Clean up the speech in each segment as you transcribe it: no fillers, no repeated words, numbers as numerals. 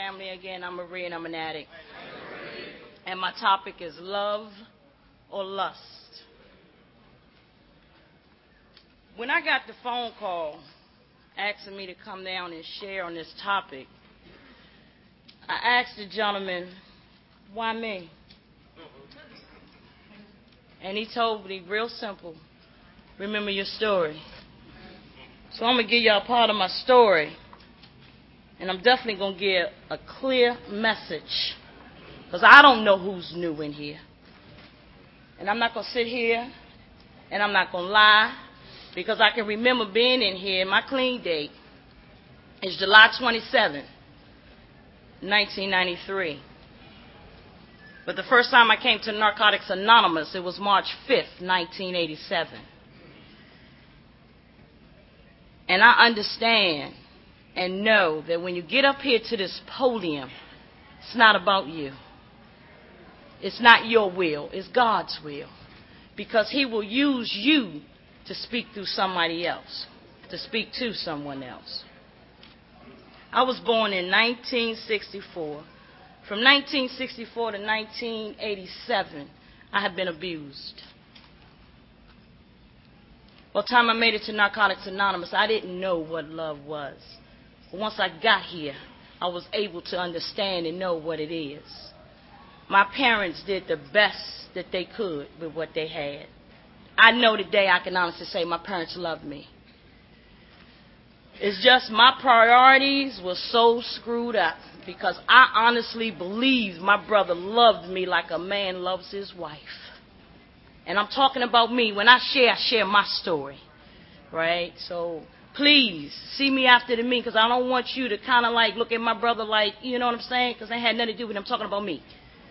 family. Again, I'm Marie and I'm an addict. And my topic is love or lust. When I got the phone call asking me to come down and share on this topic, I asked the gentleman, why me? And he told me real simple, remember your story. So I'm going to give y'all part of my story. And I'm definitely going to give a clear message. Because I don't know who's new in here. And I'm not going to sit here and I'm not going to lie. Because I can remember being in here. My clean date is July 27, 1993. But the first time I came to Narcotics Anonymous, it was March 5th, 1987. And I understand and know that when you get up here to this podium, it's not about you. It's not your will. It's God's will. Because He will use you to speak through somebody else, to speak to someone else. I was born in 1964. From 1964 to 1987, I have been abused. By the time I made it to Narcotics Anonymous, I didn't know what love was. But once I got here, I was able to understand and know what it is. My parents did the best that they could with what they had. I know today I can honestly say my parents loved me. It's just my priorities were so screwed up because I honestly believe my brother loved me like a man loves his wife. And I'm talking about me. When I share my story, right? So please see me after the me because I don't want you to kind of like look at my brother like, you know what I'm saying? Because it had nothing to do with him. I'm talking about me.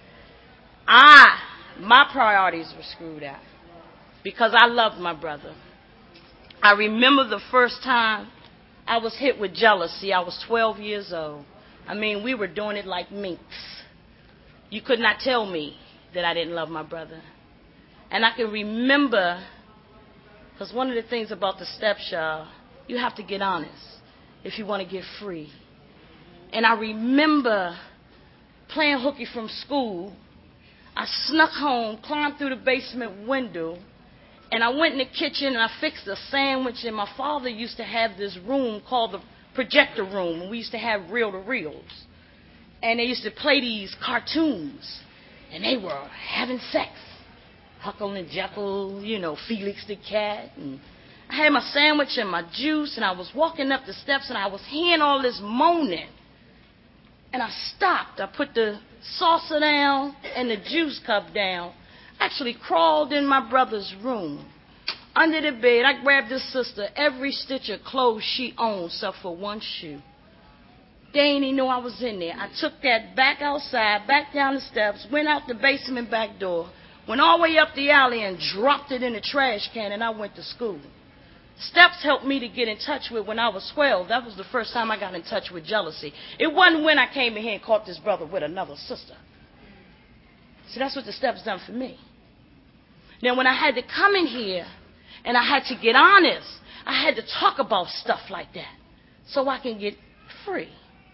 My priorities were screwed out because I loved my brother. I remember the first time I was hit with jealousy. I was 12 years old. I mean, we were doing it like minks. You could not tell me that I didn't love my brother. And I can remember, because one of the things about the steps, y'all, you have to get honest if you want to get free. And I remember playing hooky from school. I snuck home, climbed through the basement window, and I went in the kitchen and I fixed a sandwich. And my father used to have this room called the projector room. And we used to have reel-to-reels. And they used to play these cartoons. And they were having sex. Huckle and Jekyll, you know, Felix the Cat. And I had my sandwich and my juice, and I was walking up the steps, and I was hearing all this moaning. And I stopped. I put the saucer down and the juice cup down. I actually crawled in my brother's room. Under the bed, I grabbed his sister, every stitch of clothes she owned, except for one shoe. They ain't even know I was in there. I took that back outside, back down the steps, went out the basement back door, went all the way up the alley and dropped it in the trash can, and I went to school. Steps helped me to get in touch with when I was 12. That was the first time I got in touch with jealousy. It wasn't when I came in here and caught this brother with another sister. See, that's what the steps done for me. Now, when I had to come in here and I had to get honest, I had to talk about stuff like that so I can get free.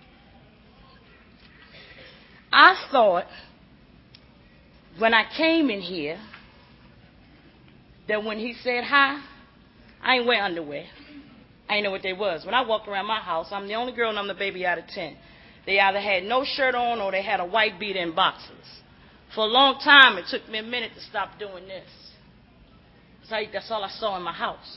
I thought when I came in here that when he said hi, I ain't wear underwear. I ain't know what they was. When I walked around my house, I'm the only girl and I'm the baby out of 10. They either had no shirt on or they had a white beater and boxers. For a long time, it took me a minute to stop doing this. That's all I saw in my house.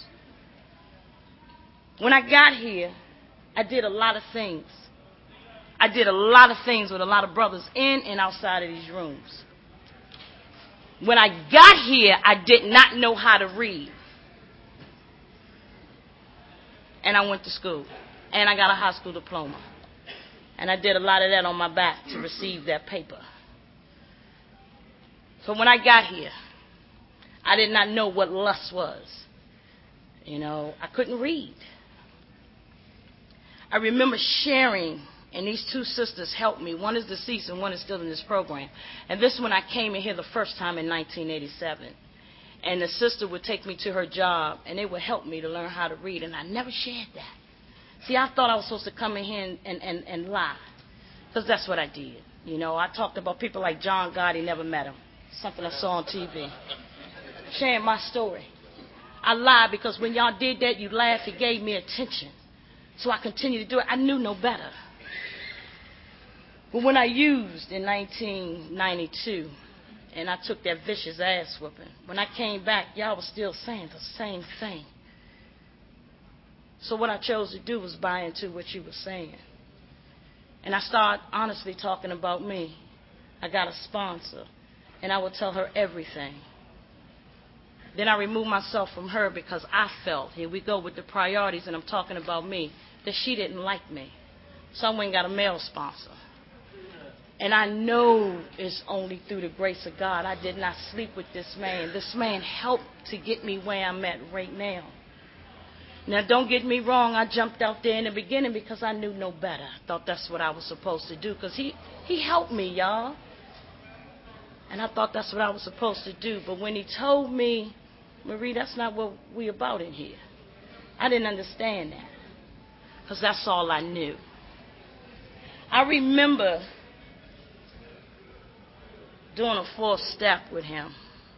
When I got here, I did a lot of things. I did a lot of things with a lot of brothers in and outside of these rooms. When I got here, I did not know how to read. And I went to school. And I got a high school diploma. And I did a lot of that on my back to receive that paper. So when I got here, I did not know what lust was. You know, I couldn't read. I remember sharing, and these two sisters helped me. One is deceased and one is still in this program. And this one I came in here the first time in 1987. And the sister would take me to her job, and they would help me to learn how to read. And I never shared that. See, I thought I was supposed to come in here and lie. Because that's what I did. You know, I talked about people like John Gotti, never met him. Something I saw on TV. Sharing my story. I lied because when y'all did that, you laughed, it gave me attention. So I continued to do it. I knew no better. But when I used in 1992, and I took that vicious ass whooping, when I came back, y'all was still saying the same thing. So what I chose to do was buy into what you were saying. And I started honestly talking about me. I got a sponsor, and I would tell her everything. Then I removed myself from her because I felt, here we go with the priorities, and I'm talking about me, that she didn't like me. So I went and got a male sponsor. And I know it's only through the grace of God. I did not sleep with this man. This man helped to get me where I'm at right now. Now, don't get me wrong. I jumped out there in the beginning because I knew no better. I thought that's what I was supposed to do because he helped me, y'all. And I thought that's what I was supposed to do. But when he told me, Marie, that's not what we about in here, I didn't understand that because that's all I knew. I remember doing a 4th step with him.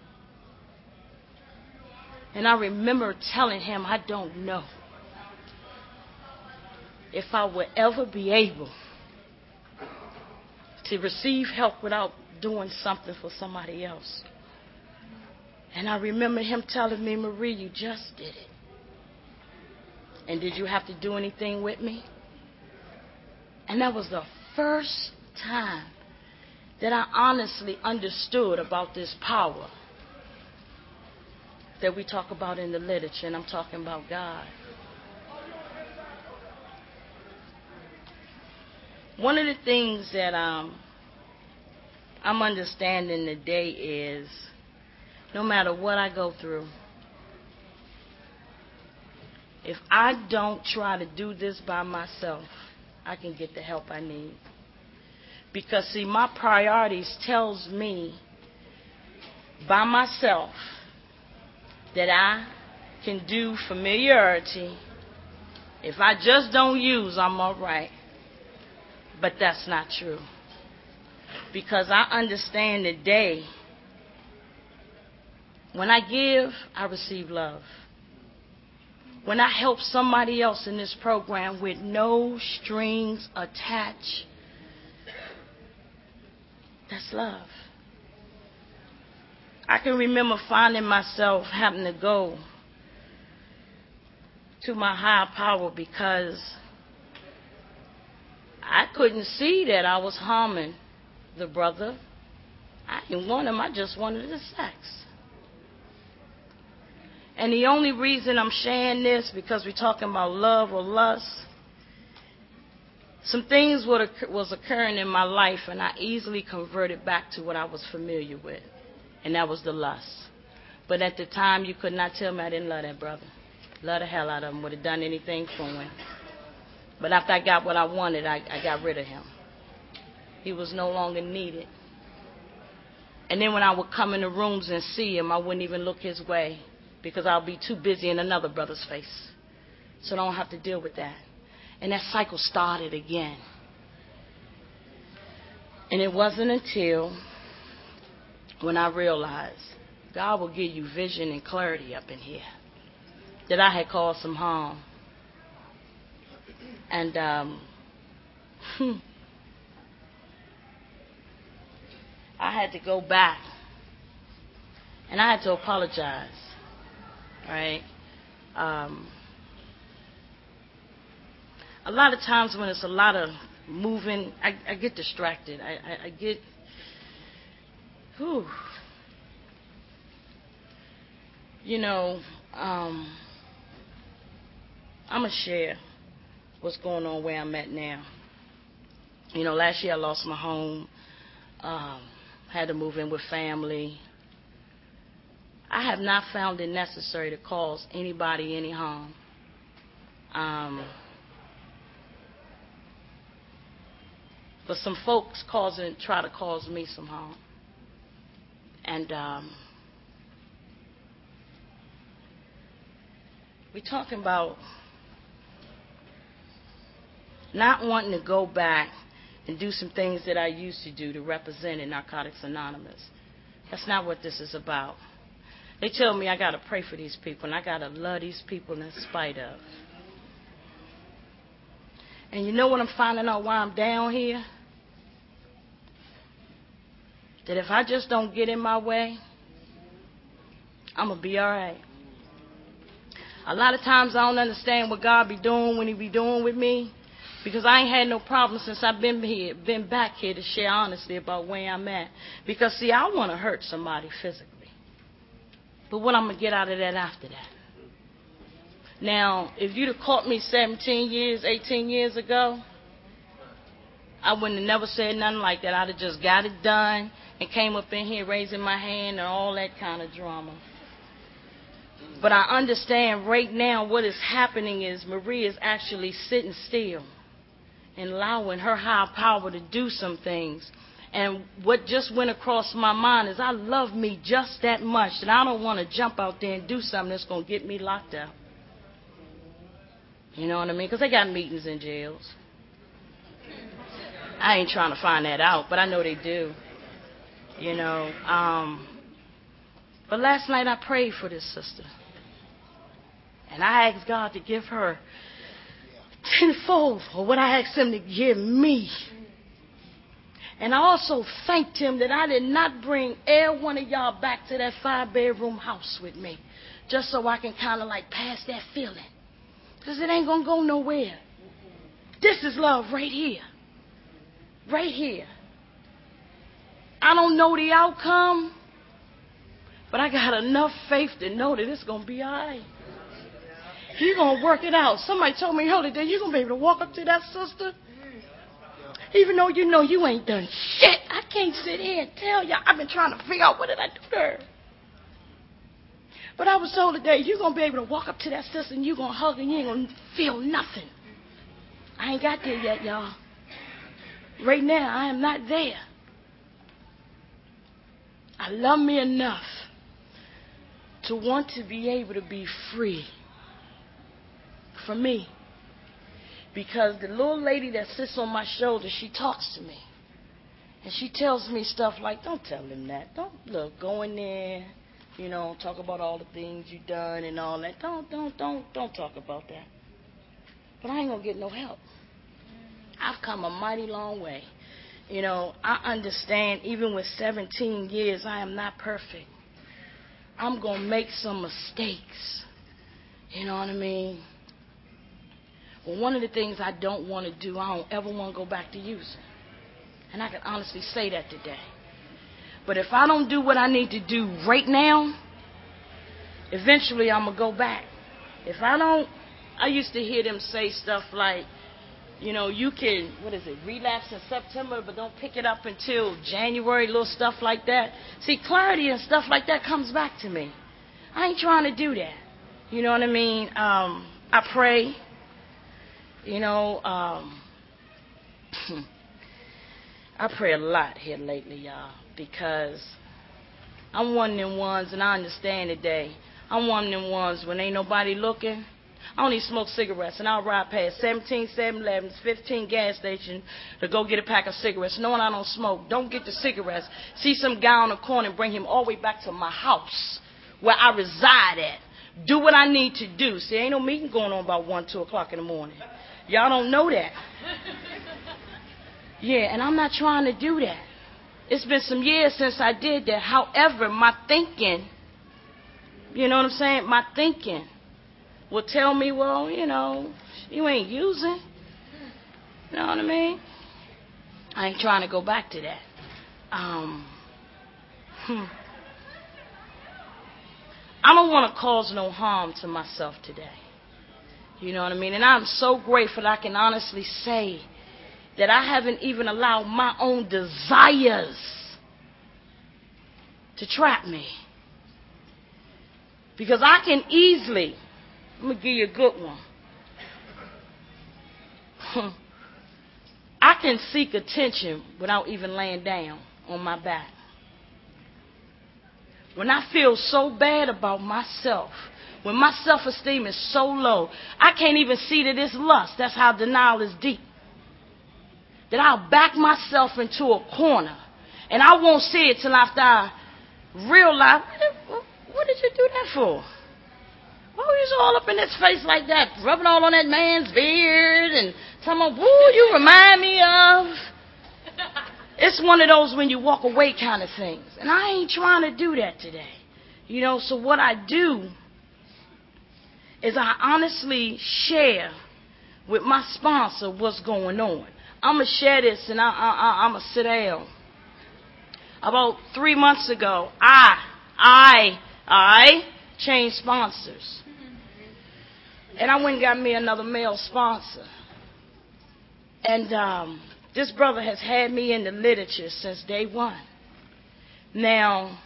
And I remember telling him, I don't know if I would ever be able to receive help without doing something for somebody else. And I remember him telling me, Marie, you just did it. And did you have to do anything with me? And that was the first time that I honestly understood about this power that we talk about in the literature, and I'm talking about God. One of the things that I'm understanding today is no matter what I go through, if I don't try to do this by myself, I can get the help I need. Because, see, my priorities tells me by myself that I can do familiarity. If I just don't use, I'm all right. But that's not true. Because I understand today, when I give, I receive love. When I help somebody else in this program with no strings attached, that's love. I can remember finding myself having to go to my higher power because I couldn't see that I was harming the brother. I didn't want him, I just wanted the sex. And the only reason I'm sharing this, because we're talking about love or lust, some things was occurring in my life, and I easily converted back to what I was familiar with, and that was the lust. But at the time, you could not tell me I didn't love that brother. Love the hell out of him, would have done anything for him. But after I got what I wanted, I got rid of him. He was no longer needed. And then when I would come in the rooms and see him, I wouldn't even look his way because I'll be too busy in another brother's face. So I don't have to deal with that. And that cycle started again. And it wasn't until when I realized God will give you vision and clarity up in here that I had caused some harm. And I had to go back and I had to apologize. Right? A lot of times when it's a lot of moving, I get distracted. I get, you know, I'm going to share what's going on where I'm at now. You know, last year I lost my home, had to move in with family. I have not found it necessary to cause anybody any harm. But some folks try to cause me some harm. And we're talking about not wanting to go back and do some things that I used to do to represent in Narcotics Anonymous. That's not what this is about. They tell me I got to pray for these people, and I got to love these people in spite of. And you know what I'm finding out why I'm down here? That if I just don't get in my way, I'm going to be all right. A lot of times I don't understand what God be doing when he be doing with me, because I ain't had no problem since I've been back here to share honestly about where I'm at. Because, see, I want to hurt somebody physically. But what I'm going to get out of that after that? Now, if you'd have caught me 17 years, 18 years ago, I wouldn't have never said nothing like that. I'd have just got it done and came up in here raising my hand and all that kind of drama. But I understand right now what is happening is Marie is actually sitting still and allowing her higher power to do some things. And what just went across my mind is I love me just that much that I don't want to jump out there and do something that's going to get me locked up. You know what I mean? Because they got meetings in jails. I ain't trying to find that out, but I know they do. You know. But last night I prayed for this sister. And I asked God to give her tenfold for what I asked him to give me. And I also thanked him that I did not bring every one of y'all back to that 5-bedroom house with me, just so I can kind of like pass that feeling. Because it ain't going to go nowhere. This is love right here. Right here. I don't know the outcome, but I got enough faith to know that it's going to be all right. You're going to work it out. Somebody told me earlier that you're going to be able to walk up to that sister, even though you know you ain't done shit. I can't sit here and tell y'all. I've been trying to figure out what did I do to her. But I was told today, you're going to be able to walk up to that sister and you're going to hug and you ain't going to feel nothing. I ain't got there yet, y'all. Right now, I am not there. I love me enough to want to be able to be free for me. Because the little lady that sits on my shoulder, she talks to me. And she tells me stuff like, don't tell him that. Don't, look, go in there, you know, talk about all the things you've done and all that. Don't talk about that. But I ain't going to get no help. I've come a mighty long way. You know, I understand even with 17 years, I am not perfect. I'm going to make some mistakes. You know what I mean? Well, one of the things I don't want to do, I don't ever want to go back to using. And I can honestly say that today. But if I don't do what I need to do right now, eventually I'm going to go back. If I don't, I used to hear them say stuff like, you know, you can, relapse in September, but don't pick it up until January, little stuff like that. See, clarity and stuff like that comes back to me. I ain't trying to do that. You know what I mean? I pray. You know, I pray a lot here lately, y'all, because I'm one of them ones, and I understand today, I'm one of them ones when ain't nobody looking. I don't even smoke cigarettes, and I'll ride past 17 7-Elevens, 15 gas stations to go get a pack of cigarettes, knowing I don't smoke. Don't get the cigarettes. See some guy on the corner and bring him all the way back to my house where I reside at. Do what I need to do. See, ain't no meeting going on about 1, 2 o'clock in the morning. Y'all don't know that. Yeah, and I'm not trying to do that. It's been some years since I did that. However, my thinking, you know what I'm saying? My thinking will tell me, well, you know, you ain't using. You know what I mean? I ain't trying to go back to that. I don't want to cause no harm to myself today. You know what I mean? And I'm so grateful that I can honestly say that I haven't even allowed my own desires to trap me. Because I can easily, I'm going to give you a good one. I can seek attention without even laying down on my back. When I feel so bad about myself, when my self-esteem is so low, I can't even see that it's lust. That's how denial is deep. that I'll back myself into a corner. And I won't see it till after I realize, what did you do that for? Why were you so all up in his face like that, rubbing all on that man's beard and telling him, woo, you remind me of. It's one of those when you walk away kind of things. And I ain't trying to do that today. You know, so what I do is I honestly share with my sponsor what's going on. I'm going to share this and I'm going to sit down. About 3 months ago, I changed sponsors. And I went and got me another male sponsor. And this brother has had me in the literature since day one. Now,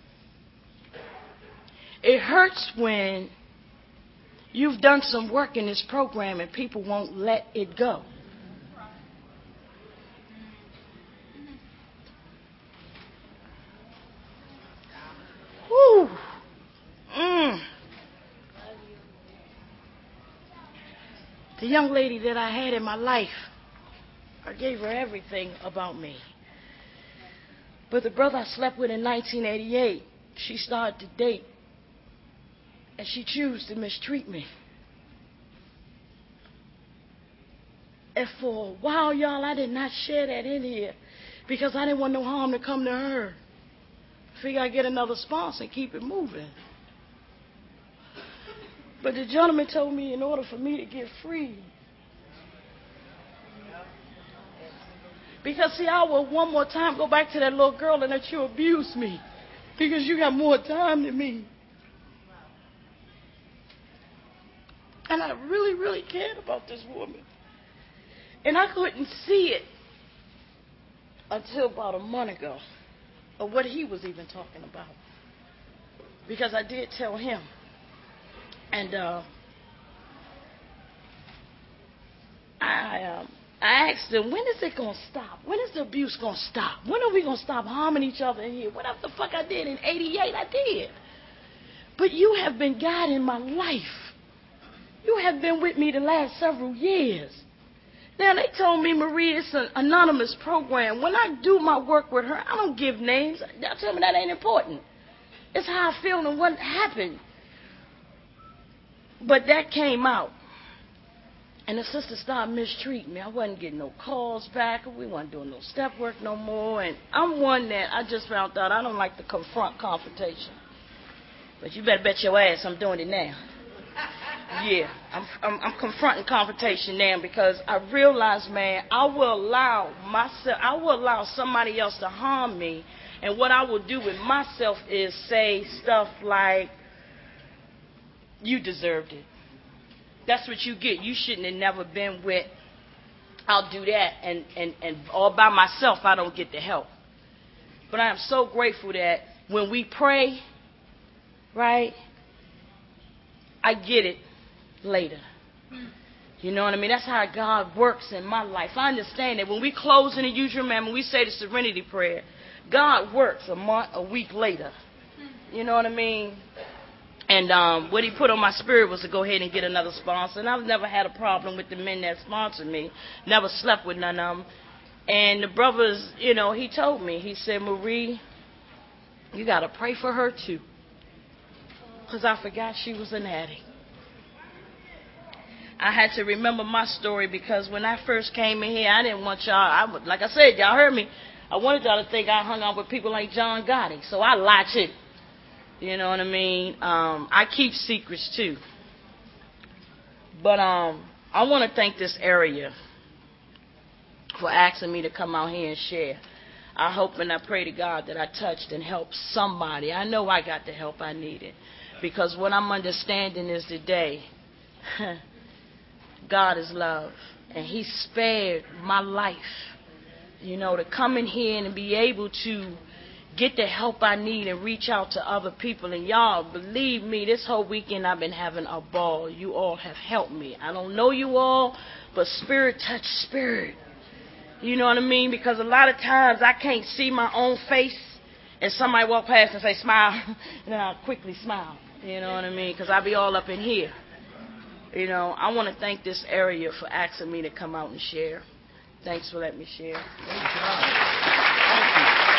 it hurts when you've done some work in this program and people won't let it go. Whew. The young lady that I had in my life, I gave her everything about me. But the brother I slept with in 1988, she started to date. And she chose to mistreat me. And for a while, y'all, I did not share that in here because I didn't want no harm to come to her. Figure I'd get another sponsor and keep it moving. But the gentleman told me in order for me to get free. Because, see, I will one more time go back to that little girl and let you abuse me. Because you got more time than me. And I really, really cared about this woman. And I couldn't see it until about a month ago of what he was even talking about. Because I did tell him. And I asked him, when is it going to stop? When is the abuse going to stop? When are we going to stop harming each other in here? Whatever the fuck I did in 88, I did. But you have been guiding my life. You have been with me the last several years. Now, they told me, Marie, it's an anonymous program. When I do my work with her, I don't give names. Y'all tell me that ain't important. It's how I feel and what happened. But that came out. And the sister started mistreating me. I wasn't getting no calls back. We wasn't doing no step work no more. And I'm one that I just found out I don't like to confront confrontation. But you better bet your ass I'm doing it now. Yeah, I'm confronting confrontation now because I realize, man, I will allow somebody else to harm me, and what I will do with myself is say stuff like, you deserved it. That's what you get. You shouldn't have never been with, I'll do that, and all by myself I don't get the help. But I am so grateful that when we pray, right, I get it later. You know what I mean? That's how God works in my life. I understand that when we close in the usual manner, we say the serenity prayer, God works a month, a week later. You know what I mean? And what he put on my spirit was to go ahead and get another sponsor. And I've never had a problem with the men that sponsored me. Never slept with none of them. And the brothers, you know, he told me, he said, Marie, you got to pray for her too. Because I forgot she was an addict. I had to remember my story because when I first came in here, I didn't want y'all, like I said, y'all heard me. I wanted y'all to think I hung out with people like John Gotti. So I lied too. You know what I mean? I keep secrets too. But I want to thank this area for asking me to come out here and share. I hope and I pray to God that I touched and helped somebody. I know I got the help I needed. Because what I'm understanding is today, God is love. And he spared my life, you know, to come in here and be able to get the help I need and reach out to other people. And y'all, believe me, this whole weekend I've been having a ball. You all have helped me. I don't know you all, but spirit touch spirit. You know what I mean? Because a lot of times I can't see my own face and somebody walk past and say, smile, and then I'll quickly smile. You know what I mean? Because I be all up in here. You know, I want to thank this area for asking me to come out and share. Thanks for letting me share. Thank you.